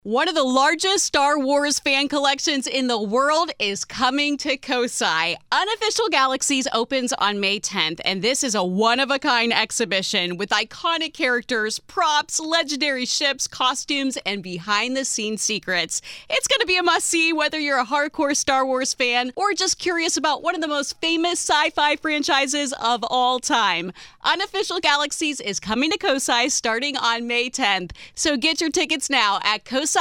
One of the largest Star Wars fan collections in the world is coming to Kosai. Unofficial Galaxies opens on May 10th, and this is a one-of-a-kind exhibition with iconic characters, props, legendary ships, costumes, and behind-the-scenes secrets. It's going to be a must-see whether you're a hardcore Star Wars fan or just curious about one of the most famous sci-fi franchises of all time. Unofficial Galaxies is coming to Kosai starting on May 10th, so get your tickets now at kosai.org.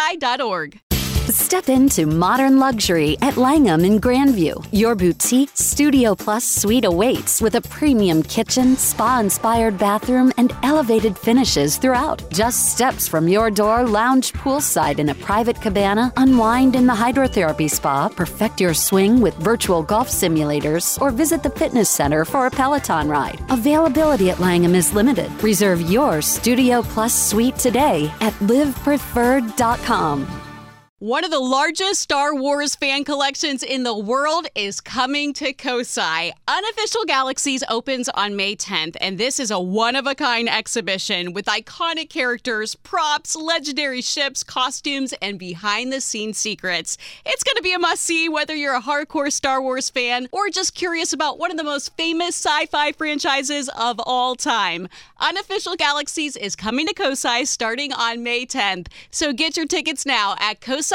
Step into modern luxury at Langham in Grandview. Your boutique Studio Plus suite awaits with a premium kitchen, spa-inspired bathroom, and elevated finishes throughout. Just steps from your door, lounge poolside in a private cabana, unwind in the hydrotherapy spa, perfect your swing with virtual golf simulators, or visit the fitness center for a Peloton ride. Availability at Langham is limited. Reserve your Studio Plus suite today at livepreferred.com. One of the largest Star Wars fan collections in the world is coming to Kosai. Unofficial Galaxies opens on May 10th, and this is a one-of-a-kind exhibition with iconic characters, props, legendary ships, costumes, and behind-the-scenes secrets. It's going to be a must-see whether you're a hardcore Star Wars fan or just curious about one of the most famous sci-fi franchises of all time. Unofficial Galaxies is coming to Kosai starting on May 10th, so get your tickets now at kosai.org.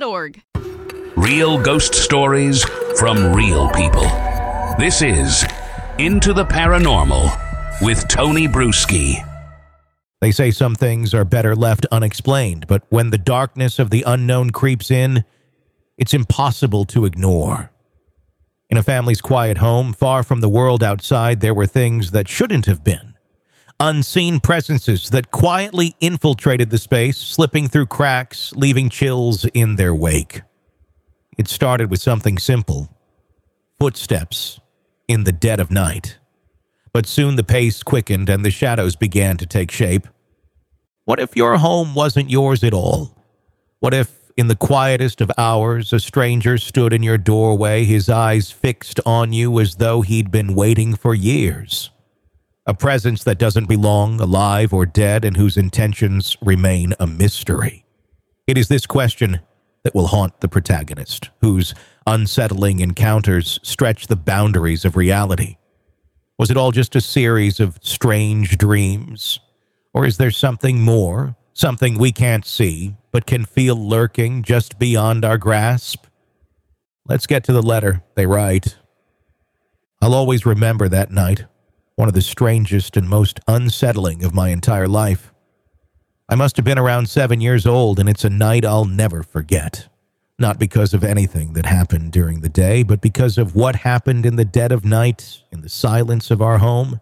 Real ghost stories from real people. This is Into the Paranormal with Tony Bruschi. They say some things are better left unexplained, but when the darkness of the unknown creeps in, it's impossible to ignore. In a family's quiet home, far from the world outside, there were things that shouldn't have been. Unseen presences that quietly infiltrated the space, slipping through cracks, leaving chills in their wake. It started with something simple: footsteps in the dead of night. But soon the pace quickened and the shadows began to take shape. What if your home wasn't yours at all? What if, in the quietest of hours, a stranger stood in your doorway, his eyes fixed on you as though he'd been waiting for years? A presence that doesn't belong, alive or dead, and whose intentions remain a mystery. It is this question that will haunt the protagonist, whose unsettling encounters stretch the boundaries of reality. Was it all just a series of strange dreams? Or is there something more, something we can't see, but can feel lurking just beyond our grasp? Let's get to the letter they write. I'll always remember that night. One of the strangest and most unsettling of my entire life. I must have been around 7 years old, and it's a night I'll never forget. Not because of anything that happened during the day, but because of what happened in the dead of night, in the silence of our home.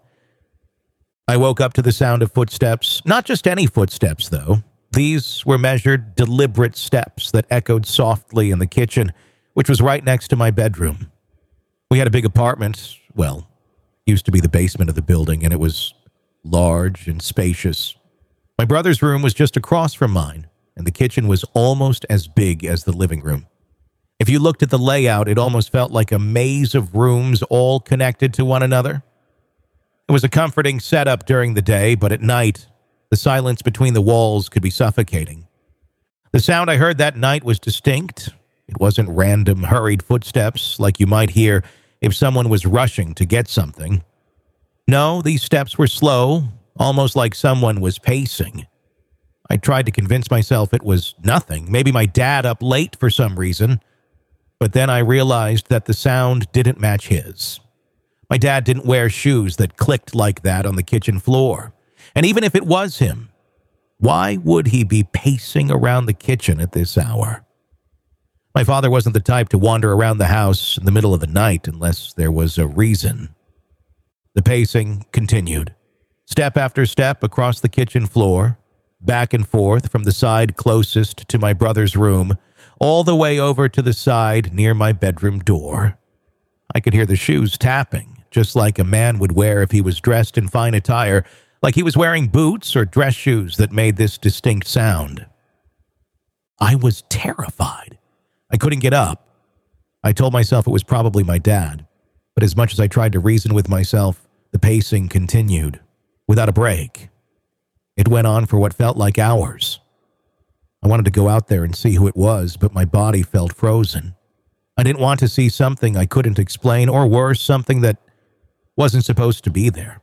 I woke up to the sound of footsteps, not just any footsteps, though. These were measured, deliberate steps that echoed softly in the kitchen, which was right next to my bedroom. We had a big apartment, used to be the basement of the building, and it was large and spacious. My brother's room was just across from mine, and the kitchen was almost as big as the living room. If you looked at the layout, it almost felt like a maze of rooms all connected to one another. It was a comforting setup during the day, but at night, the silence between the walls could be suffocating. The sound I heard that night was distinct. It wasn't random, hurried footsteps like you might hear if someone was rushing to get something. No, these steps were slow, almost like someone was pacing. I tried to convince myself it was nothing, maybe my dad up late for some reason, but then I realized that the sound didn't match his. My dad didn't wear shoes that clicked like that on the kitchen floor, and even if it was him, why would he be pacing around the kitchen at this hour? My father wasn't the type to wander around the house in the middle of the night unless there was a reason. The pacing continued, step after step across the kitchen floor, back and forth from the side closest to my brother's room, all the way over to the side near my bedroom door. I could hear the shoes tapping, just like a man would wear if he was dressed in fine attire, like he was wearing boots or dress shoes that made this distinct sound. I was terrified. I couldn't get up. I told myself it was probably my dad, but as much as I tried to reason with myself, the pacing continued, without a break. It went on for what felt like hours. I wanted to go out there and see who it was, but my body felt frozen. I didn't want to see something I couldn't explain, or worse, something that wasn't supposed to be there.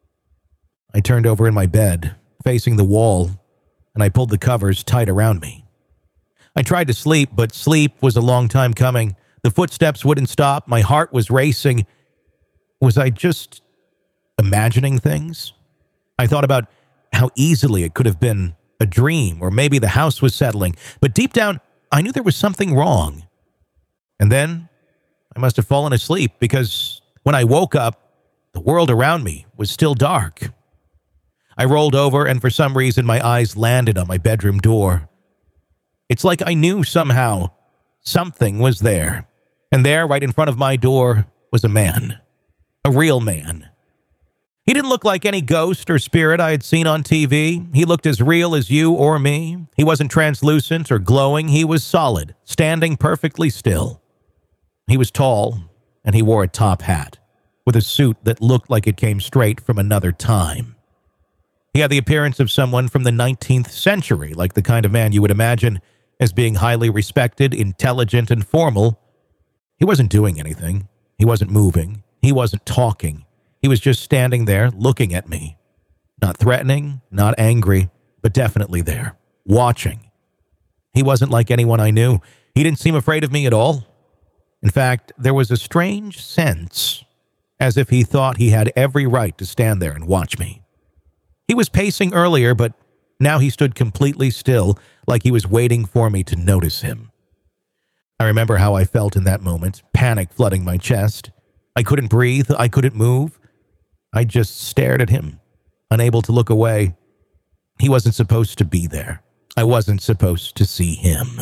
I turned over in my bed, facing the wall, and I pulled the covers tight around me. I tried to sleep, but sleep was a long time coming. The footsteps wouldn't stop. My heart was racing. Was I just imagining things? I thought about how easily it could have been a dream, or maybe the house was settling. But deep down, I knew there was something wrong. And then I must have fallen asleep, because when I woke up, the world around me was still dark. I rolled over, and for some reason, my eyes landed on my bedroom door. It's like I knew somehow something was there. And there, right in front of my door, was a man. A real man. He didn't look like any ghost or spirit I had seen on TV. He looked as real as you or me. He wasn't translucent or glowing. He was solid, standing perfectly still. He was tall, and he wore a top hat, with a suit that looked like it came straight from another time. He had the appearance of someone from the 19th century, like the kind of man you would imagine as being highly respected, intelligent, and formal. He wasn't doing anything. He wasn't moving. He wasn't talking. He was just standing there looking at me. Not threatening, not angry, but definitely there, watching. He wasn't like anyone I knew. He didn't seem afraid of me at all. In fact, there was a strange sense, as if he thought he had every right to stand there and watch me. He was pacing earlier, but now he stood completely still, like he was waiting for me to notice him. I remember how I felt in that moment, panic flooding my chest. I couldn't breathe. I couldn't move. I just stared at him, unable to look away. He wasn't supposed to be there. I wasn't supposed to see him.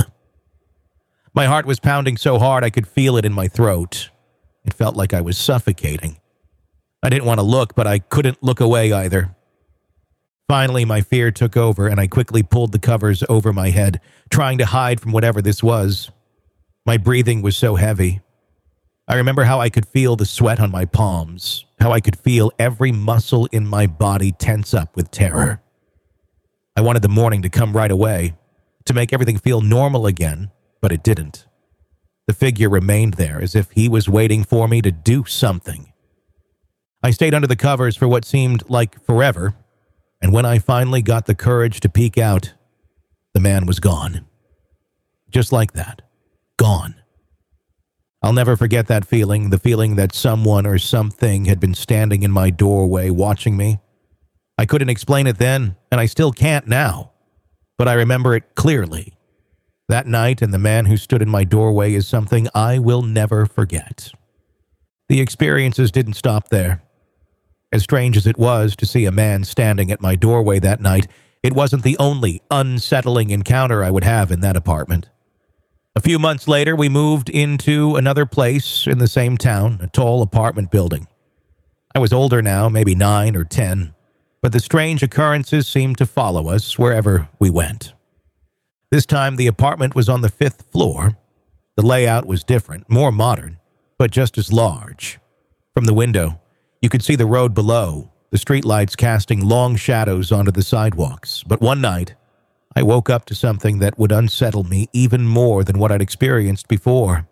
My heart was pounding so hard I could feel it in my throat. It felt like I was suffocating. I didn't want to look, but I couldn't look away either. Finally, my fear took over, and I quickly pulled the covers over my head, trying to hide from whatever this was. My breathing was so heavy. I remember how I could feel the sweat on my palms, how I could feel every muscle in my body tense up with terror. I wanted the morning to come right away, to make everything feel normal again, but it didn't. The figure remained there as if he was waiting for me to do something. I stayed under the covers for what seemed like forever, and when I finally got the courage to peek out, the man was gone. Just like that. Gone. I'll never forget that feeling, the feeling that someone or something had been standing in my doorway watching me. I couldn't explain it then, and I still can't now, but I remember it clearly. That night and the man who stood in my doorway is something I will never forget. The experiences didn't stop there. As strange as it was to see a man standing at my doorway that night, it wasn't the only unsettling encounter I would have in that apartment. A few months later, we moved into another place in the same town, a tall apartment building. I was older now, maybe 9 or 10, but the strange occurrences seemed to follow us wherever we went. This time, the apartment was on the 5th floor. The layout was different, more modern, but just as large. From the window, you could see the road below, the streetlights casting long shadows onto the sidewalks. But one night, I woke up to something that would unsettle me even more than what I'd experienced before.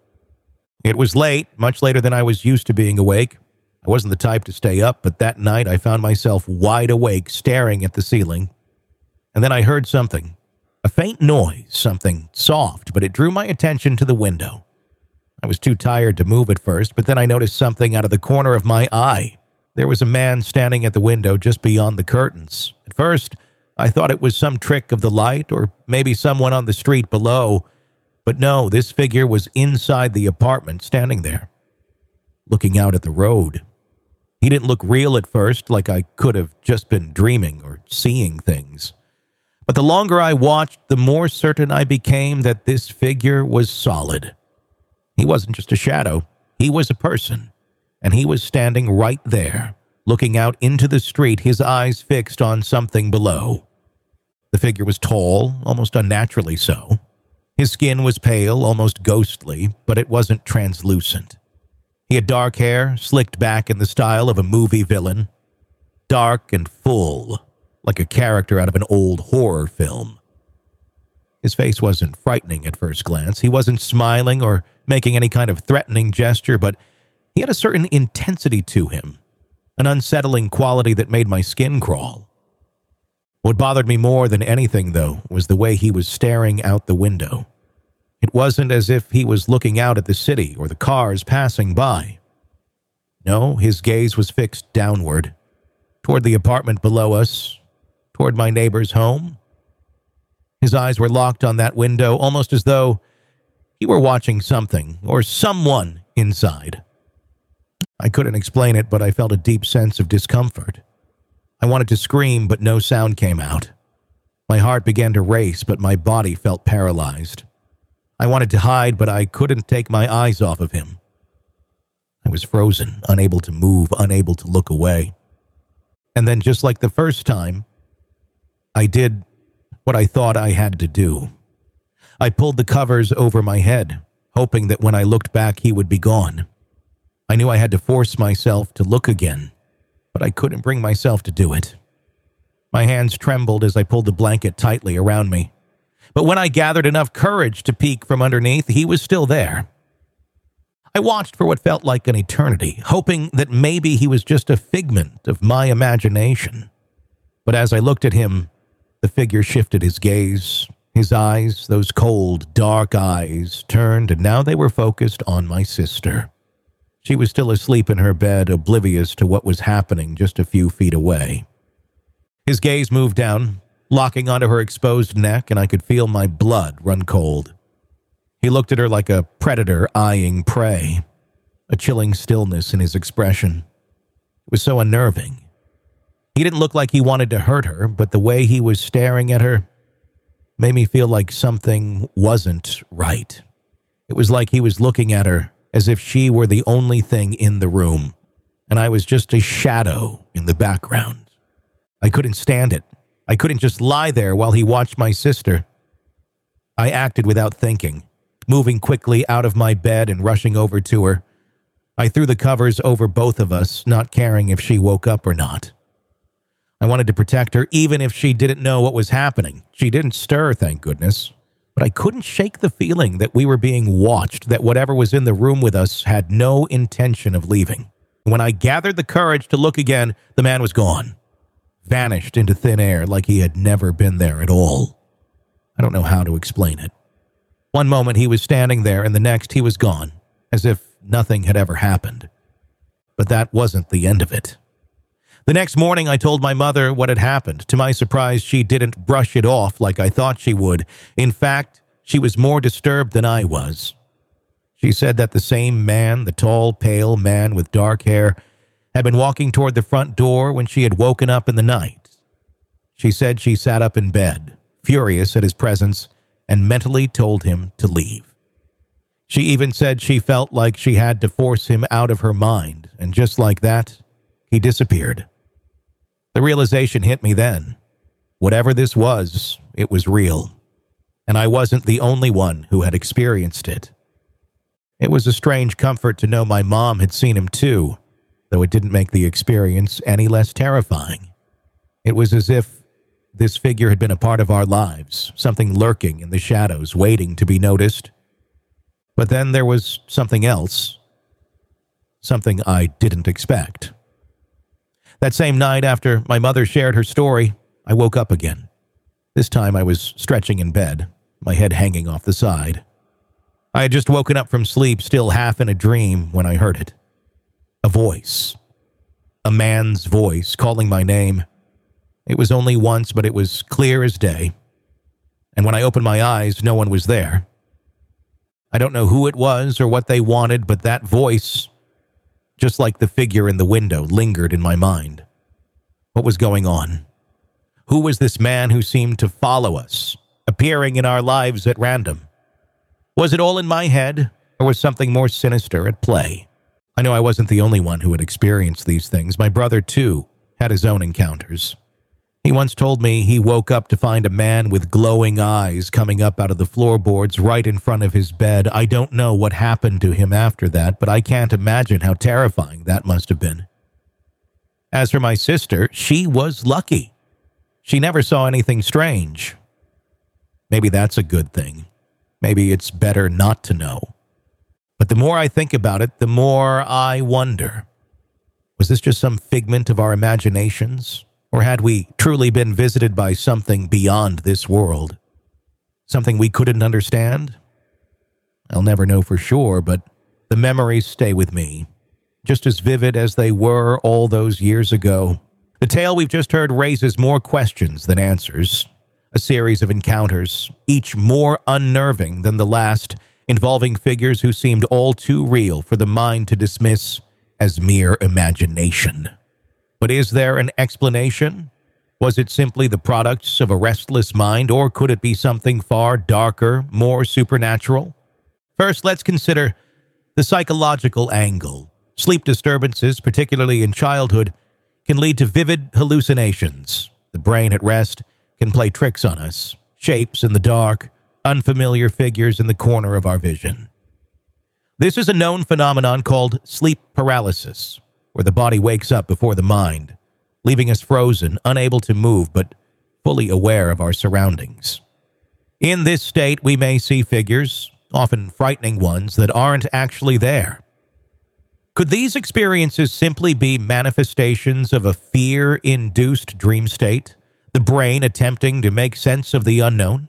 It was late, much later than I was used to being awake. I wasn't the type to stay up, but that night I found myself wide awake, staring at the ceiling. And then I heard something. A faint noise, something soft, but it drew my attention to the window. I was too tired to move at first, but then I noticed something out of the corner of my eye. There was a man standing at the window just beyond the curtains. At first, I thought it was some trick of the light or maybe someone on the street below. But no, this figure was inside the apartment, standing there, looking out at the road. He didn't look real at first, like I could have just been dreaming or seeing things. But the longer I watched, the more certain I became that this figure was solid. He wasn't just a shadow. He was a person. And he was standing right there, looking out into the street, his eyes fixed on something below. The figure was tall, almost unnaturally so. His skin was pale, almost ghostly, but it wasn't translucent. He had dark hair, slicked back in the style of a movie villain. Dark and full, like a character out of an old horror film. His face wasn't frightening at first glance. He wasn't smiling or making any kind of threatening gesture, but he had a certain intensity to him, an unsettling quality that made my skin crawl. What bothered me more than anything, though, was the way he was staring out the window. It wasn't as if he was looking out at the city or the cars passing by. No, his gaze was fixed downward, toward the apartment below us, toward my neighbor's home. His eyes were locked on that window, almost as though he were watching something or someone inside. I couldn't explain it, but I felt a deep sense of discomfort. I wanted to scream, but no sound came out. My heart began to race, but my body felt paralyzed. I wanted to hide, but I couldn't take my eyes off of him. I was frozen, unable to move, unable to look away. And then, just like the first time, I did what I thought I had to do. I pulled the covers over my head, hoping that when I looked back, he would be gone. I knew I had to force myself to look again, but I couldn't bring myself to do it. My hands trembled as I pulled the blanket tightly around me. But when I gathered enough courage to peek from underneath, he was still there. I watched for what felt like an eternity, hoping that maybe he was just a figment of my imagination. But as I looked at him, the figure shifted his gaze. His eyes, those cold, dark eyes, turned, and now they were focused on my sister. She was still asleep in her bed, oblivious to what was happening just a few feet away. His gaze moved down, locking onto her exposed neck, and I could feel my blood run cold. He looked at her like a predator eyeing prey, a chilling stillness in his expression. It was so unnerving. He didn't look like he wanted to hurt her, but the way he was staring at her made me feel like something wasn't right. It was like he was looking at her as if she were the only thing in the room, and I was just a shadow in the background. I couldn't stand it. I couldn't just lie there while he watched my sister. I acted without thinking, moving quickly out of my bed and rushing over to her. I threw the covers over both of us, not caring if she woke up or not. I wanted to protect her, even if she didn't know what was happening. She didn't stir, thank goodness. But I couldn't shake the feeling that we were being watched, that whatever was in the room with us had no intention of leaving. When I gathered the courage to look again, the man was gone, vanished into thin air like he had never been there at all. I don't know how to explain it. One moment he was standing there, and the next he was gone, as if nothing had ever happened. But that wasn't the end of it. The next morning, I told my mother what had happened. To my surprise, she didn't brush it off like I thought she would. In fact, she was more disturbed than I was. She said that the same man, the tall, pale man with dark hair, had been walking toward the front door when she had woken up in the night. She said she sat up in bed, furious at his presence, and mentally told him to leave. She even said she felt like she had to force him out of her mind, and just like that, he disappeared. The realization hit me then. Whatever this was, it was real. And I wasn't the only one who had experienced it. It was a strange comfort to know my mom had seen him too, though it didn't make the experience any less terrifying. It was as if this figure had been a part of our lives, something lurking in the shadows, waiting to be noticed. But then there was something else, something I didn't expect. That same night, after my mother shared her story, I woke up again. This time I was stretching in bed, my head hanging off the side. I had just woken up from sleep, still half in a dream, when I heard it. A voice. A man's voice calling my name. It was only once, but it was clear as day. And when I opened my eyes, no one was there. I don't know who it was or what they wanted, but that voice, just like the figure in the window, lingered in my mind. What was going on? Who was this man who seemed to follow us, appearing in our lives at random? Was it all in my head, or was something more sinister at play? I know I wasn't the only one who had experienced these things. My brother, too, had his own encounters. He once told me he woke up to find a man with glowing eyes coming up out of the floorboards right in front of his bed. I don't know what happened to him after that, but I can't imagine how terrifying that must have been. As for my sister, she was lucky. She never saw anything strange. maybe that's a good thing. Maybe it's better not to know. But the more I think about it, the more I wonder, was this just some figment of our imaginations? Or had we truly been visited by something beyond this world? Something we couldn't understand? I'll never know for sure, but the memories stay with me, just as vivid as they were all those years ago. The tale we've just heard raises more questions than answers. A series of encounters, each more unnerving than the last, involving figures who seemed all too real for the mind to dismiss as mere imagination. But is there an explanation? Was it simply the products of a restless mind, or could it be something far darker, more supernatural? First, let's consider the psychological angle. Sleep disturbances, particularly in childhood, can lead to vivid hallucinations. The brain at rest can play tricks on us, shapes in the dark, unfamiliar figures in the corner of our vision. This is a known phenomenon called sleep paralysis, where the body wakes up before the mind, leaving us frozen, unable to move, but fully aware of our surroundings. In this state, we may see figures, often frightening ones, that aren't actually there. Could these experiences simply be manifestations of a fear-induced dream state, the brain attempting to make sense of the unknown?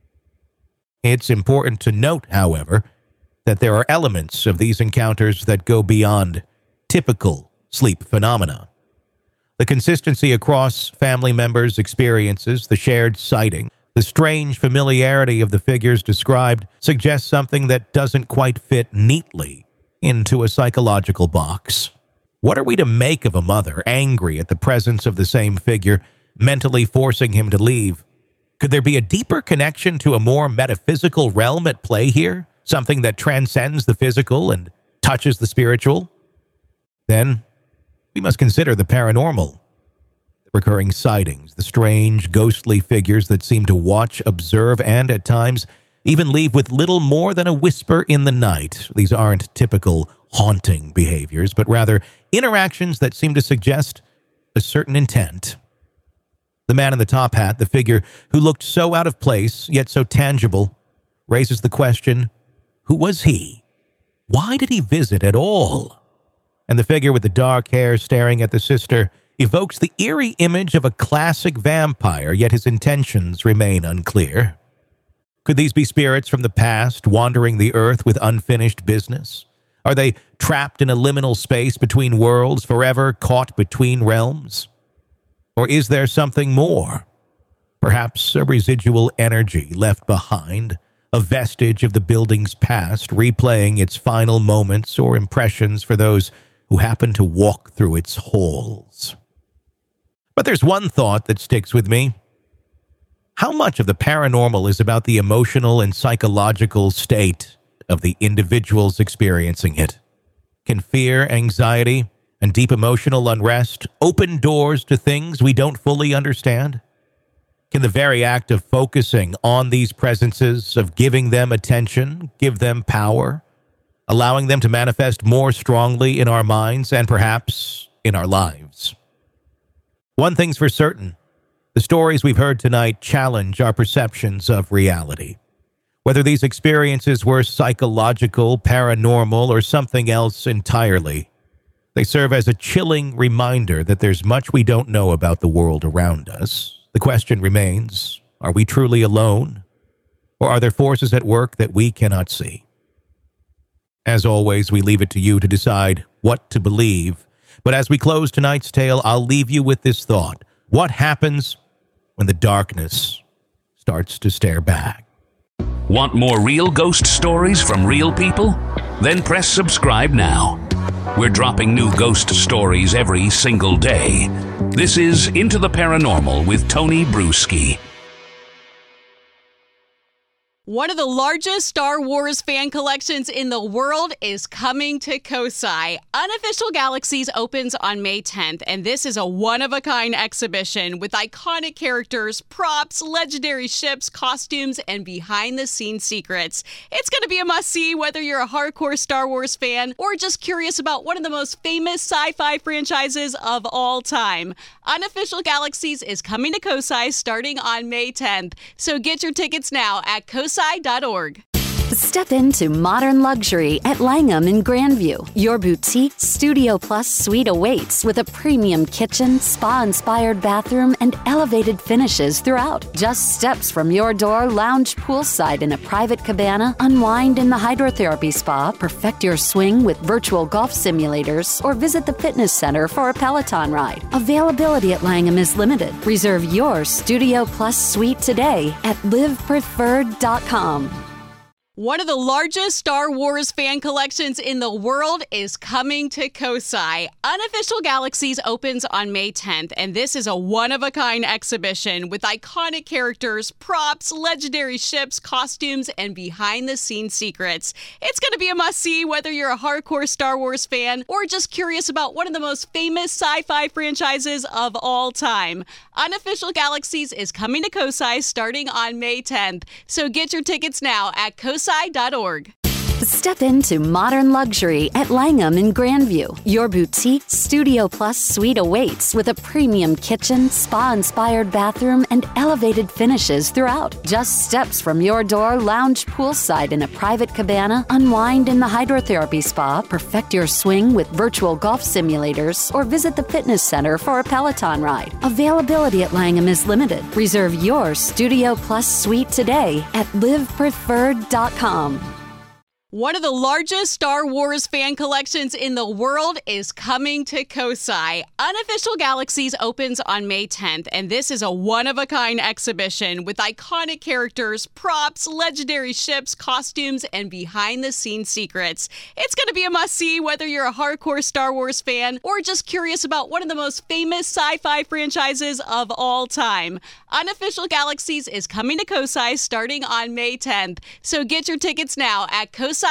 It's important to note, however, that there are elements of these encounters that go beyond typical sleep phenomena. The consistency across family members' experiences, the shared sighting, the strange familiarity of the figures described suggests something that doesn't quite fit neatly into a psychological box. What are we to make of a mother angry at the presence of the same figure, mentally forcing him to leave? Could there be a deeper connection to a more metaphysical realm at play here? Something that transcends the physical and touches the spiritual? Then, we must consider the paranormal. The recurring sightings, the strange, ghostly figures that seem to watch, observe, and at times even leave with little more than a whisper in the night. These aren't typical haunting behaviors, but rather interactions that seem to suggest a certain intent. The man in the top hat, the figure who looked so out of place, yet so tangible, raises the question, who was he? Why did he visit at all? And the figure with the dark hair staring at the sister evokes the eerie image of a classic vampire, yet his intentions remain unclear. Could these be spirits from the past wandering the earth with unfinished business? Are they trapped in a liminal space between worlds, forever caught between realms? Or is there something more? Perhaps a residual energy left behind, a vestige of the building's past, replaying its final moments or impressions for those who happen to walk through its halls. But there's one thought that sticks with me. How much of the paranormal is about the emotional and psychological state of the individuals experiencing it? Can fear, anxiety, and deep emotional unrest open doors to things we don't fully understand? Can the very act of focusing on these presences, of giving them attention, give them power, allowing them to manifest more strongly in our minds and perhaps in our lives? One thing's for certain. The stories we've heard tonight challenge our perceptions of reality. Whether these experiences were psychological, paranormal, or something else entirely, they serve as a chilling reminder that there's much we don't know about the world around us. The question remains, are we truly alone? Or are there forces at work that we cannot see? As always, we leave it to you to decide what to believe. But as we close tonight's tale, I'll leave you with this thought. What happens when the darkness starts to stare back? Want more real ghost stories from real people? Then press subscribe now. We're dropping new ghost stories every single day. This is Into the Paranormal with Tony Bruschi. One of the largest Star Wars fan collections in the world is coming to Kosai. Unofficial Galaxies opens on May 10th, and this is a one-of-a-kind exhibition with iconic characters, props, legendary ships, costumes, and behind-the-scenes secrets. It's going to be a must-see whether you're a hardcore Star Wars fan or just curious about one of the most famous sci-fi franchises of all time. Unofficial Galaxies is coming to Kosai starting on May 10th, so get your tickets now at kosai.org. Step into modern luxury at Langham in Grandview. Your boutique Studio Plus suite awaits with a premium kitchen, spa-inspired bathroom, and elevated finishes throughout. Just steps from your door, lounge poolside in a private cabana, unwind in the hydrotherapy spa, perfect your swing with virtual golf simulators, or visit the fitness center for a Peloton ride. Availability at Langham is limited. Reserve your Studio Plus suite today at livepreferred.com. One of the largest Star Wars fan collections in the world is coming to Kosai. Unofficial Galaxies opens on May 10th, and this is a one-of-a-kind exhibition with iconic characters, props, legendary ships, costumes, and behind-the-scenes secrets. It's going to be a must-see whether you're a hardcore Star Wars fan or just curious about one of the most famous sci-fi franchises of all time. Unofficial Galaxies is coming to Kosai starting on May 10th, so get your tickets now at kosai.org. Step into modern luxury at Langham in Grandview. Your boutique Studio Plus suite awaits with a premium kitchen, spa-inspired bathroom, and elevated finishes throughout. Just steps from your door, lounge poolside in a private cabana, unwind in the hydrotherapy spa, perfect your swing with virtual golf simulators, or visit the fitness center for a Peloton ride. Availability at Langham is limited. Reserve your Studio Plus suite today at livepreferred.com. One of the largest Star Wars fan collections in the world is coming to Kosai. Unofficial Galaxies opens on May 10th, and this is a one-of-a-kind exhibition with iconic characters, props, legendary ships, costumes, and behind-the-scenes secrets. It's going to be a must-see whether you're a hardcore Star Wars fan or just curious about one of the most famous sci-fi franchises of all time. Unofficial Galaxies is coming to Kosai starting on May 10th, so get your tickets now at kosai.org.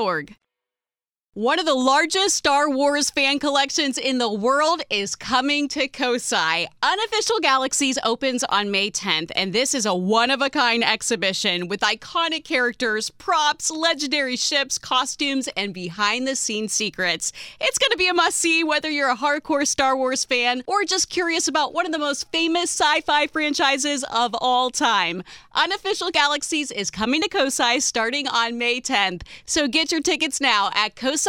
One of the largest Star Wars fan collections in the world is coming to Kosai. Unofficial Galaxies opens on May 10th, and this is a one-of-a-kind exhibition with iconic characters, props, legendary ships, costumes, and behind-the-scenes secrets. It's going to be a must-see whether you're a hardcore Star Wars fan or just curious about one of the most famous sci-fi franchises of all time. Unofficial Galaxies is coming to Kosai starting on May 10th, so get your tickets now at kosai.org.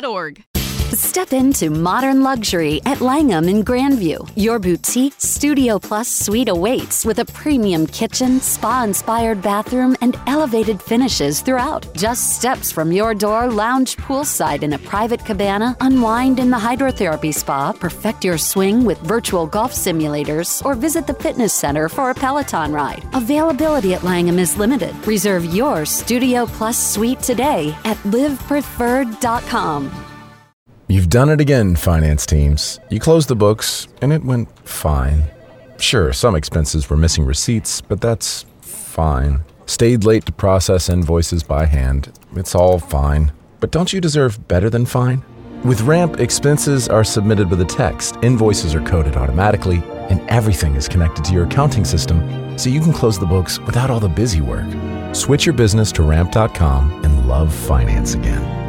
Step into modern luxury at Langham in Grandview. Your boutique Studio Plus suite awaits with a premium kitchen, spa-inspired bathroom, and elevated finishes throughout. Just steps from your door, lounge poolside in a private cabana, unwind in the hydrotherapy spa, perfect your swing with virtual golf simulators, or visit the fitness center for a Peloton ride. Availability at Langham is limited. Reserve your Studio Plus suite today at livepreferred.com. You've done it again, finance teams. You closed the books, and it went fine. Sure, some expenses were missing receipts, but that's fine. Stayed late to process invoices by hand. It's all fine. But don't you deserve better than fine? With Ramp, expenses are submitted with a text, invoices are coded automatically, and everything is connected to your accounting system, so you can close the books without all the busy work. Switch your business to Ramp.com and love finance again.